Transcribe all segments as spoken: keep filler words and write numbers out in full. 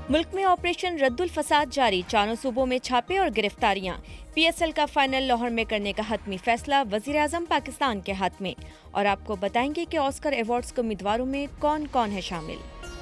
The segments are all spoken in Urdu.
ملک میں آپریشن رد الفساد جاری، چاروں صوبوں میں چھاپے اور گرفتاریاں۔ پی ایس ایل کا فائنل لاہور میں کرنے کا حتمی فیصلہ وزیر اعظم پاکستان کے ہاتھ میں، اور آپ کو بتائیں گے کہ آسکر ایوارڈز کے امیدواروں میں کون کون ہے شامل۔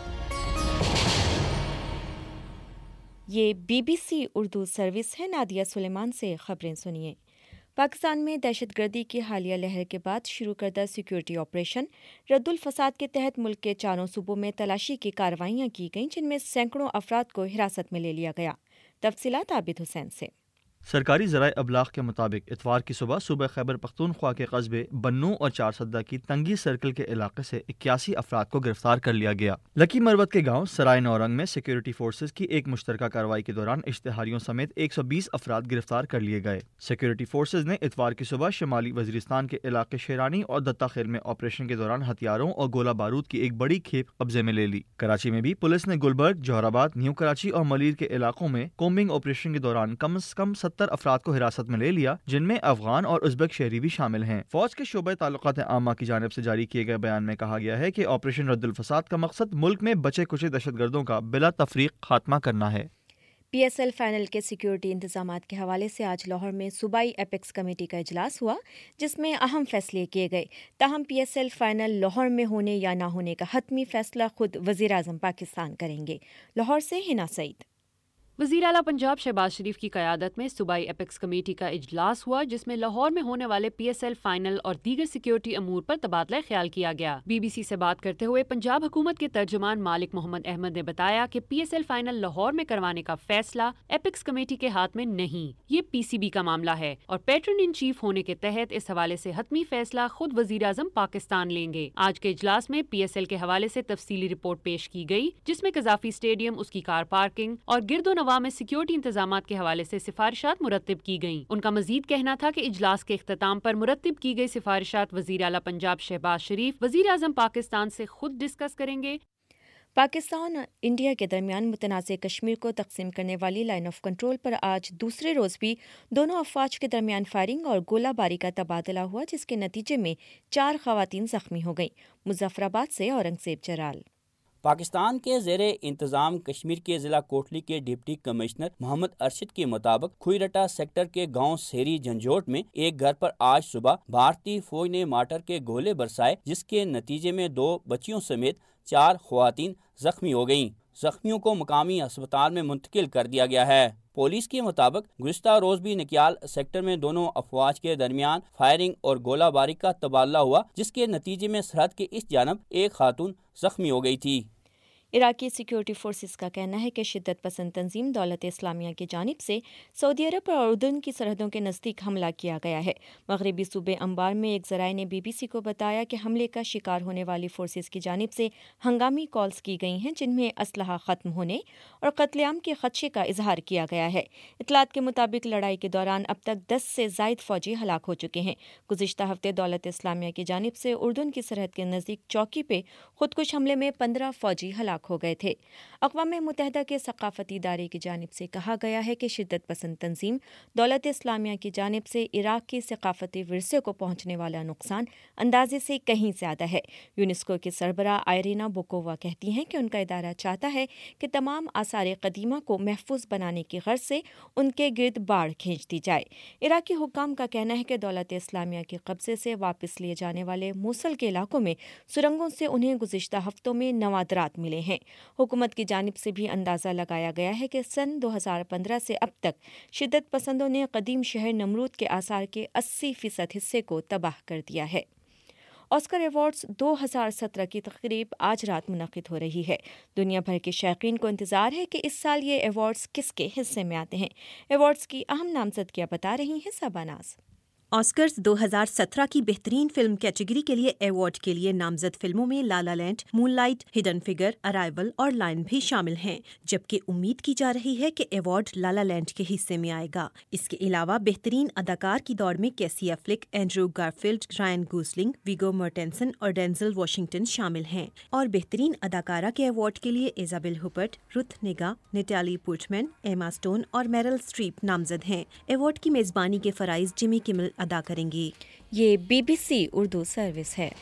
یہ B B C Urdu service ہے، نادیہ سلیمان سے خبریں سنیے۔ پاکستان میں دہشت گردی کی حالیہ لہر کے بعد شروع کردہ سیکورٹی آپریشن رد الفساد کے تحت ملک کے چاروں صوبوں میں تلاشی کی کارروائیاں کی گئیں، جن میں سینکڑوں افراد کو حراست میں لے لیا گیا۔ تفصیلات عابد حسین سے۔ سرکاری ذرائع ابلاغ کے مطابق اتوار کی صبح صوبہ خیبر پختونخوا کے قصبے بنوں اور چار سدہ کی تنگی سرکل کے علاقے سے اکیاسی افراد کو گرفتار کر لیا گیا۔ لکی مروت کے گاؤں سرائے نورنگ میں سیکورٹی فورسز کی ایک مشترکہ کارروائی کے دوران اشتہاریوں سمیت ایک سو بیس افراد گرفتار کر لیے گئے۔ سیکورٹی فورسز نے اتوار کی صبح شمالی وزیرستان کے علاقے شیرانی اور دتا خیل میں آپریشن کے دوران ہتھیاروں اور گولہ بارود کی ایک بڑی کھیپ قبضے میں لے لی۔ کراچی میں بھی پولیس نے گلبرگ، جوہر آباد، نیو کراچی اور ملیر کے علاقوں میں کومبنگ آپریشن کے دوران کم از کم ستر افراد کو حراست میں لے لیا، جن میں افغان اور ازبک شہری بھی شامل ہیں۔ فوج کے شعبہ تعلقات عامہ کی جانب سے جاری کیے گئے بیان میں کہا گیا ہے کہ آپریشن رد الفساد کا مقصد ملک میں بچے کچے دہشت گردوں کا بلا تفریق خاتمہ کرنا ہے۔ پی ایس ایل فائنل کے سیکورٹی انتظامات کے حوالے سے آج لاہور میں صوبائی ایپیکس کمیٹی کا اجلاس ہوا، جس میں اہم فیصلے کیے گئے۔ تاہم P S L final Lahore میں ہونے یا نہ ہونے کا حتمی فیصلہ خود وزیر اعظم پاکستان کریں گے۔ لاہور سے ہنا سعید۔ وزیر اعلیٰ پنجاب شہباز شریف کی قیادت میں صوبائی ایپیکس کمیٹی کا اجلاس ہوا، جس میں لاہور میں ہونے والے پی ایس ایل فائنل اور دیگر سیکورٹی امور پر تبادلہ خیال کیا گیا۔ بی بی سی سے بات کرتے ہوئے پنجاب حکومت کے ترجمان مالک محمد احمد نے بتایا کہ P S L final Lahore میں کروانے کا فیصلہ ایپیکس کمیٹی کے ہاتھ میں نہیں، یہ پی سی بی کا معاملہ ہے، اور پیٹرن ان چیف ہونے کے تحت اس حوالے سے حتمی فیصلہ خود وزیر اعظم پاکستان لیں گے۔ آج کے اجلاس میں پی ایس ایل کے حوالے سے تفصیلی رپورٹ پیش کی گئی، جس میں قذافی اسٹیڈیم، اس کی کار پارکنگ اور گرد و نواح میں سیکورٹی انتظامات کے حوالے سے سفارشات مرتب کی گئیں۔ ان کا مزید کہنا تھا کہ اجلاس کے اختتام پر مرتب کی گئی سفارشات وزیر اعلیٰ پنجاب شہباز شریف وزیر اعظم پاکستان سے خود ڈسکس کریں گے۔ پاکستان اور انڈیا کے درمیان متنازع کشمیر کو تقسیم کرنے والی لائن آف کنٹرول پر آج دوسرے روز بھی دونوں افواج کے درمیان فائرنگ اور گولہ باری کا تبادلہ ہوا، جس کے نتیجے میں چار خواتین زخمی ہو گئیں۔ مظفر آباد سے اورنگزیب جرال۔ پاکستان کے زیر انتظام کشمیر کے ضلع کوٹلی کے ڈپٹی کمشنر محمد ارشد کے مطابق کھوئی سیکٹر کے گاؤں سیری جھنجھوٹ میں ایک گھر پر آج صبح بھارتی فوج نے مارٹر کے گولے برسائے، جس کے نتیجے میں دو بچیوں سمیت چار خواتین زخمی ہو گئیں۔ زخمیوں کو مقامی ہسپتال میں منتقل کر دیا گیا ہے۔ پولیس کے مطابق گزشتہ روز بھی نکیال سیکٹر میں دونوں افواج کے درمیان فائرنگ اور گولہ باری کا تبادلہ ہوا، جس کے نتیجے میں سرحد کے اس جانب ایک خاتون زخمی ہو گئی تھی۔ عراقی سیکورٹی فورسز کا کہنا ہے کہ شدت پسند تنظیم دولت اسلامیہ کی جانب سے سعودی عرب اور اردن کی سرحدوں کے نزدیک حملہ کیا گیا ہے۔ مغربی صوبے انبار میں ایک ذرائع نے بی بی سی کو بتایا کہ حملے کا شکار ہونے والی فورسز کی جانب سے ہنگامی کالز کی گئی ہیں، جن میں اسلحہ ختم ہونے اور قتل عام کے خدشے کا اظہار کیا گیا ہے۔ اطلاعات کے مطابق لڑائی کے دوران اب تک دس سے زائد فوجی ہلاک ہو چکے ہیں۔ گزشتہ ہفتے دولت اسلامیہ کی جانب سے اردن کی سرحد کے نزدیک چوکی پہ خودکش حملے میں پندرہ فوجی ہلاک ہو گئے تھے۔ اقوام متحدہ کے ثقافتی ادارے کی جانب سے کہا گیا ہے کہ شدت پسند تنظیم دولت اسلامیہ کی جانب سے عراق کے ثقافتی ورثے کو پہنچنے والا نقصان اندازے سے کہیں زیادہ ہے۔ یونیسکو کی سربراہ آئرینا بوکووا کہتی ہیں کہ ان کا ادارہ چاہتا ہے کہ تمام آثار قدیمہ کو محفوظ بنانے کی غرض سے ان کے گرد باڑ کھینچ دی جائے۔ عراقی حکام کا کہنا ہے کہ دولت اسلامیہ کے قبضے سے واپس لیے جانے والے موصل کے علاقوں میں سرنگوں سے انہیں گزشتہ ہفتوں میں نوادرات ملے ہیں۔ حکومت کی جانب سے بھی اندازہ لگایا گیا ہے کہ سن دو ہزار پندرہ سے اب تک شدت پسندوں نے قدیم شہر نمرود کے آثار کے اسی فیصد حصے کو تباہ کر دیا ہے۔ آسکر ایوارڈز دو ہزار سترہ کی تقریب آج رات منعقد ہو رہی ہے۔ دنیا بھر کے شائقین کو انتظار ہے کہ اس سال یہ ایوارڈز کس کے حصے میں آتے ہیں۔ ایوارڈز کی اہم نامزدگیاں بتا رہی ہیں سبا ناز۔ آسکرز دو ہزار سترہ کی بہترین فلم کیٹیگری کے لیے ایوارڈ کے لیے نامزد فلموں میں La La Land, Moonlight, Hidden Figures, Arrival اور لائن بھی شامل ہیں، جبکہ امید کی جا رہی ہے کہ ایوارڈ لا لا لینڈ کے حصے میں آئے گا۔ اس کے علاوہ بہترین اداکار کی دوڑ میں Casey Affleck, Andrew Garfield, Ryan Gosling, Viggo Mortensen اور ڈینزل واشنگٹن شامل ہیں، اور بہترین اداکارہ کے ایوارڈ کے لیے ایزابل ہوپرٹ، رتھ نیگا، نٹالی پورٹمین، ایما سٹون اور میرل اسٹریپ نامزد ہیں۔ ایوارڈ کی میزبانی کے فرائض جمی کمل ادا کریں گی۔ یہ B B C Urdu service ہے۔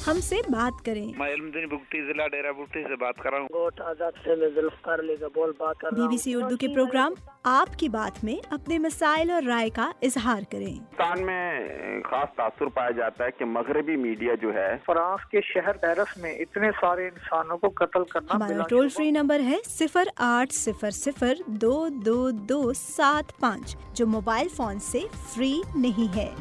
ہم سے بات کریں۔ میں علمدین بگٹی ضلع ڈیرہ بگٹی سے بات کر رہا ہوں۔ گوٹ آزاد سے میں ذوالفقار علی کا بول بات کر رہا ہوں۔ بی بی سی اردو کے پروگرام آپ کی بات میں اپنے مسائل اور رائے کا اظہار کریں۔ پاکستان میں خاص تاثر پایا جاتا ہے کہ مغربی میڈیا جو ہے فرانس کے شہر پیرس میں اتنے سارے انسانوں کو قتل کرنا۔ ہمارا ٹول فری نمبر ہے صفر آٹھ صفر صفر دو دو دو سات پانچ، جو موبائل فون سے فری نہیں ہے۔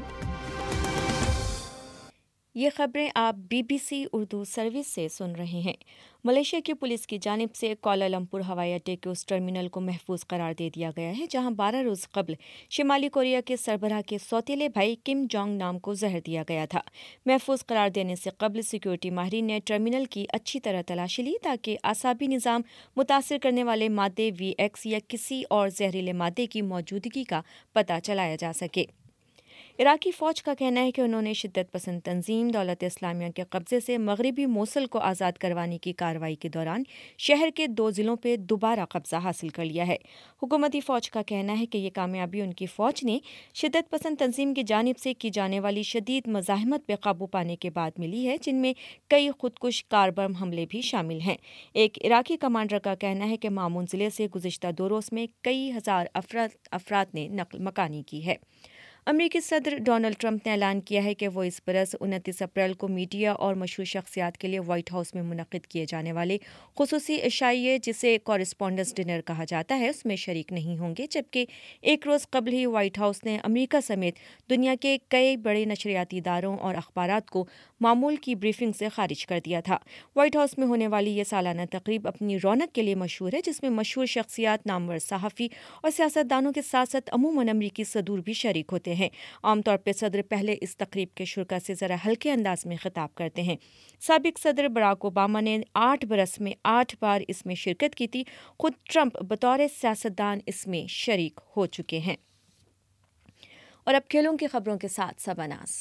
یہ خبریں آپ B B C Urdu service سے سن رہے ہیں۔ ملیشیا کی پولیس کی جانب سے کوالالمپور ہوائی اڈے کے اس ٹرمینل کو محفوظ قرار دے دیا گیا ہے جہاں بارہ روز قبل شمالی کوریا کے سربراہ کے سوتیلے بھائی کم جونگ نام کو زہر دیا گیا تھا۔ محفوظ قرار دینے سے قبل سیکیورٹی ماہرین نے ٹرمینل کی اچھی طرح تلاشی لی تاکہ اعصابی نظام متاثر کرنے والے مادے وی ایکس یا کسی اور زہریلے مادے کی موجودگی کا پتہ چلایا جا سکے۔ عراقی فوج کا کہنا ہے کہ انہوں نے شدت پسند تنظیم دولت اسلامیہ کے قبضے سے مغربی موصل کو آزاد کروانے کی کارروائی کے دوران شہر کے دو ضلعوں پہ دوبارہ قبضہ حاصل کر لیا ہے۔ حکومتی فوج کا کہنا ہے کہ یہ کامیابی ان کی فوج نے شدت پسند تنظیم کی جانب سے کی جانے والی شدید مزاحمت پہ قابو پانے کے بعد ملی ہے، جن میں کئی خودکش کار بم حملے بھی شامل ہیں۔ ایک عراقی کمانڈر کا کہنا ہے کہ مامون ضلع سے گزشتہ دو روز میں کئی ہزار افراد افراد نے نقل مکانی کی ہے۔ امریکی صدر ڈونلڈ ٹرمپ نے اعلان کیا ہے کہ وہ اس برس انتیس اپریل کو میڈیا اور مشہور شخصیات کے لیے وائٹ ہاؤس میں منعقد کیے جانے والے خصوصی عشائیے جسے کورسپونڈنس ڈنر کہا جاتا ہے اس میں شریک نہیں ہوں گے، جبکہ ایک روز قبل ہی وائٹ ہاؤس نے امریکہ سمیت دنیا کے کئی بڑے نشریاتی اداروں اور اخبارات کو معمول کی بریفنگ سے خارج کر دیا تھا۔ وائٹ ہاؤس میں ہونے والی یہ سالانہ تقریب اپنی رونق کے لیے مشہور ہے، جس میں مشہور شخصیات، نامور صحافی اور سیاستدانوں کے ساتھ ساتھ عموماً امریکی صدور بھی شریک ہوتے ہیں۔ عام طور پہ صدر پہلے اس تقریب کے شرکاء سے ذرا ہلکے انداز میں خطاب کرتے ہیں۔ سابق صدر براک اوباما نے آٹھ برس میں آٹھ بار اس میں شرکت کی تھی۔ خود ٹرمپ بطور سیاستدان اس میں شریک ہو چکے ہیں۔ اور اب کھیلوں کی خبروں کے ساتھ سباناز۔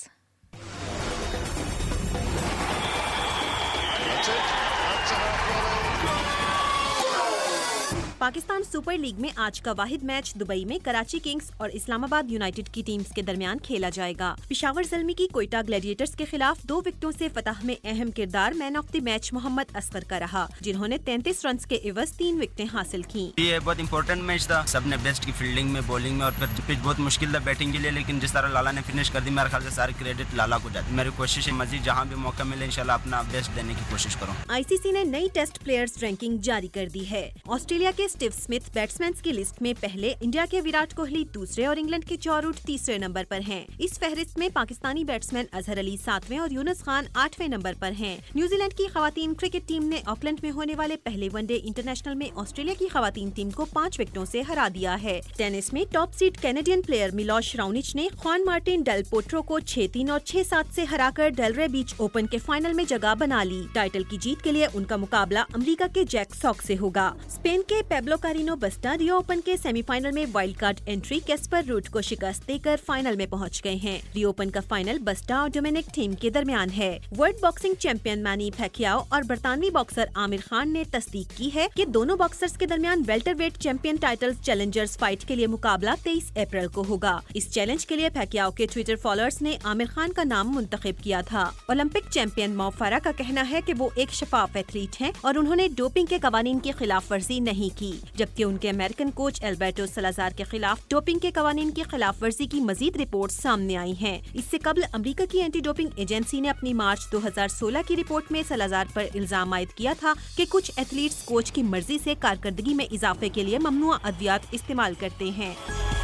پاکستان سپر لیگ میں آج کا واحد میچ دبئی میں کراچی کنگز اور اسلام آباد یونائیٹڈ کی ٹیمز کے درمیان کھیلا جائے گا۔ پشاور زلمی کی کوئٹہ گلیڈیٹرز کے خلاف دو وکٹوں سے فتح میں اہم کردار man of the match Muhammad Asghar کا رہا، جنہوں نے تینتیس رنز کے عوض تین وکٹیں حاصل کیں۔ یہ بہت امپورٹنٹ میچ تھا، سب نے بیسٹ کی فیلڈنگ میں، بولنگ میں، اور پھر پچ بہت مشکل تھا بیٹنگ کے لیے، لیکن جس طرح لالا نے فنش کر دی میرے خیال سے سارے کریڈٹ لالا کو جاتی۔ میری کوشش ہے مزید جہاں بھی موقع ملے انشاءاللہ اپنا بیسٹ دینے کی کوشش کروں۔ آئی سی سی نے نئی ٹیسٹ پلیئرز رینکنگ جاری کر دی ہے۔ آسٹریلیا کے اسٹیو اسمتھ بیٹسمینز کی لسٹ میں پہلے، انڈیا کے وراٹ کوہلی دوسرے اور انگلینڈ کے جو روٹ تیسرے نمبر پر ہیں۔ اس فہرست میں پاکستانی بیٹسمین اظہر علی ساتویں اور یونس خان آٹھویں نمبر پر ہیں۔ نیوزی لینڈ کی خواتین کرکٹ ٹیم نے آکلینڈ میں ہونے والے پہلے ون ڈے انٹرنیشنل میں آسٹریلیا کی خواتین ٹیم کو پانچ وکٹوں سے ہرا دیا ہے۔ ٹینس میں top seed Canadian player Milos Raonic نے خوان مارٹن ڈیل پوٹرو کو چھ تین اور چھ سات سے ہرا کر ڈیلرے بیچ اوپن کے فائنل میں جگہ بنا لی۔ ٹائٹل کی جیت کے لیے ان کا مقابلہ امریکہ کے جیک ساک سے ہوگا۔ اسپین کے Pablo Carreno Busta Rio Open کے سیمی فائنل میں wild card entry Casper Ruud کو شکست دے کر فائنل میں پہنچ گئے ہیں۔ ری اوپن کا فائنل بسٹا اور ڈومینک تھیم کے درمیان ہے۔ World boxing champion Manny Pacquiao اور برطانوی باکسر عامر خان نے تصدیق کی ہے کہ دونوں باکسرز کے درمیان welterweight champion title challengers fight کے لیے مقابلہ تیئیس اپریل کو ہوگا۔ اس چیلنج کے لیے پیکیاو کے ٹویٹر فالوورز نے عامر خان کا نام منتخب کیا تھا۔ اولمپک چیمپئن مو فارا کا کہنا ہے کہ وہ ایک شفاف ایتھلیٹ ہیں اور انہوں نے ڈوپنگ کے قوانین کی خلاف ورزی نہیں کی، جبکہ ان کے امریکن کوچ البرٹو سلازار کے خلاف ڈوپنگ کے قوانین کی خلاف ورزی کی مزید رپورٹ سامنے آئی ہیں۔ اس سے قبل امریکہ کی اینٹی ڈوپنگ ایجنسی نے اپنی مارچ دو ہزار سولہ کی رپورٹ میں سلازار پر الزام عائد کیا تھا کہ کچھ ایتھلیٹس کوچ کی مرضی سے کارکردگی میں اضافے کے لیے ممنوعہ ادویات استعمال کرتے ہیں۔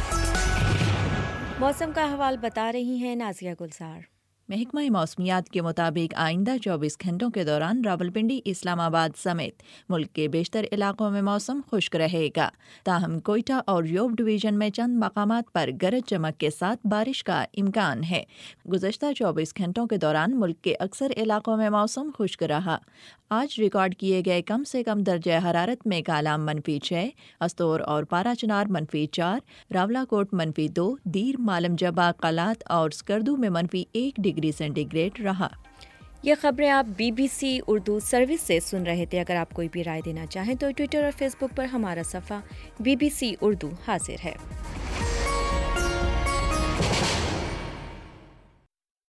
موسم کا حوال بتا رہی ہیں نازیہ گلزار۔ محکمہ موسمیات کے مطابق آئندہ چوبیس گھنٹوں کے دوران راولپنڈی، اسلام آباد سمیت ملک کے بیشتر علاقوں میں موسم خشک رہے گا، تاہم کوئٹہ اور یوب ڈویژن میں چند مقامات پر گرج چمک کے ساتھ بارش کا امکان ہے۔ گزشتہ چوبیس گھنٹوں کے دوران ملک کے اکثر علاقوں میں موسم خشک رہا۔ آج ریکارڈ کیے گئے کم سے کم درجہ حرارت میں کالام منفی چھ، استور اور پارا چنار منفی چار، راولا کوٹ منفی دو، دیر، مالم جبا، قلات اور سکردو میں منفی ایک ڈگری سینٹی گریڈ رہا۔ یہ خبریں آپ B B C Urdu service سے سن رہے تھے۔ اگر آپ کوئی بھی رائے دینا چاہیں تو ٹویٹر اور فیس بک پر ہمارا صفحہ بی بی سی اردو حاضر ہے۔